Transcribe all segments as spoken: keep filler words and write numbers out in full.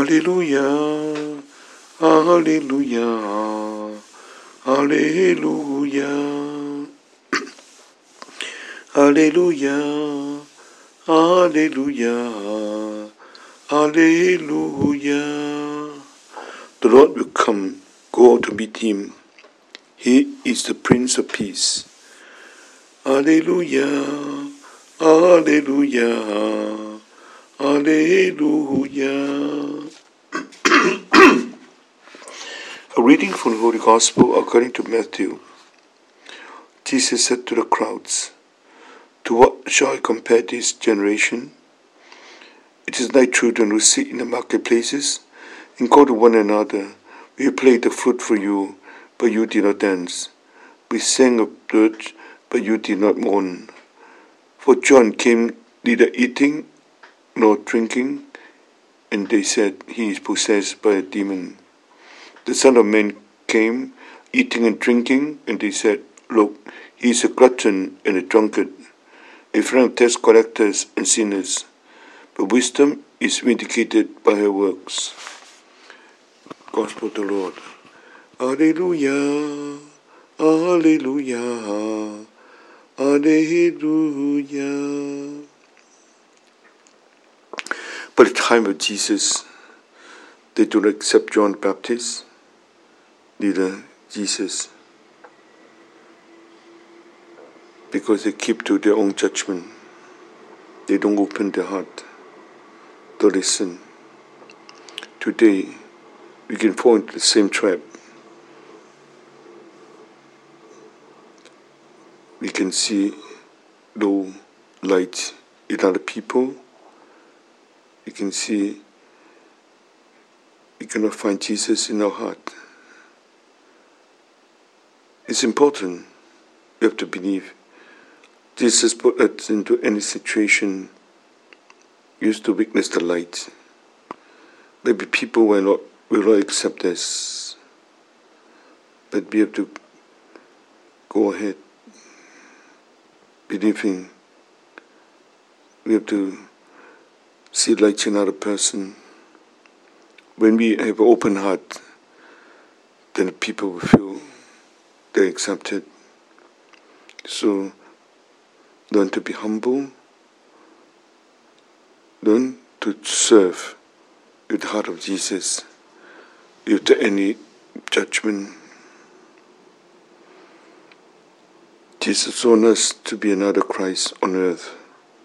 Hallelujah, Hallelujah, Hallelujah, Hallelujah, Hallelujah, Hallelujah. The Lord will come, go out to meet him. He is the Prince of Peace. Hallelujah, Hallelujah, Hallelujah. A reading from the Holy Gospel according to Matthew. Jesus said to the crowds, "To what shall I compare this generation? It is like children who sit in the marketplaces and call to one another, 'We played the flute for you, but you did not dance. We sang a dirge, but you did not mourn.' For John came neither eating nor drinking, and they said, 'He is possessed by a demon.' The Son of Man came eating and drinking, and they said, 'Look, he is a glutton and a drunkard, a friend of tax collectors and sinners.' But wisdom is vindicated by her works." Gospel of the Lord. Alleluia, Alleluia, Alleluia. By the time of Jesus, they do not accept John the Baptist, neither Jesus, because they keep to their own judgment. They don't open their heart to listen. Today, we can fall into the same trap. We can see no light in other people. We can see we cannot find Jesus in our heart. It's important. We have to believe. Jesus put us into any situation, used to witness the light. Maybe people will not, will not accept us, but we have to go ahead, believing. We have to see light in another person. When we have an open heart, then people will feel they're accepted. So, learn to be humble. Learn to serve with the heart of Jesus, without any judgment. Jesus wants us to be another Christ on earth.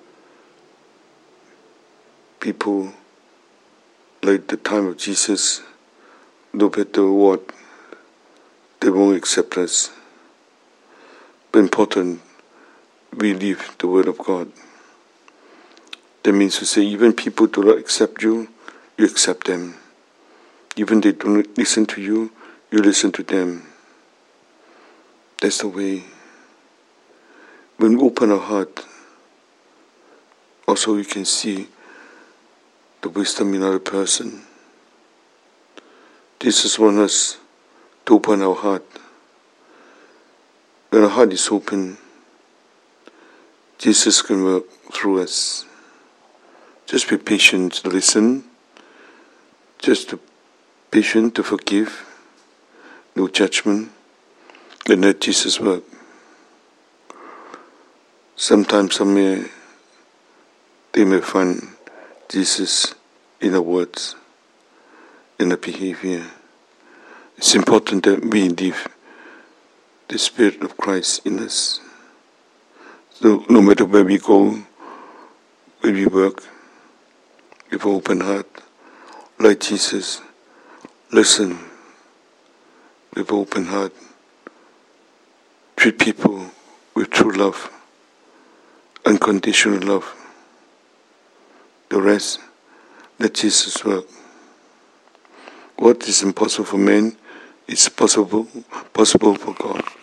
People, like the time of Jesus, no matter what, they won't accept us. But important, we live the Word of God. That means to say, even people do not accept you, you accept them. Even they do not listen to you, you listen to them. That's the way. When we open our heart, also we can see the wisdom in another person. Jesus wants us to open our heart. When our heart is open, Jesus can work through us. Just be patient to listen. Just be patient to forgive. No judgment. And let Jesus work. Sometimes some may, they may find Jesus in the words, in the behavior. It's important that we live the Spirit of Christ in us. So no matter where we go, where we work, with an open heart, like Jesus, listen with an open heart, treat people with true love, unconditional love. The rest, let Jesus work. What is impossible for man is possible, possible for God.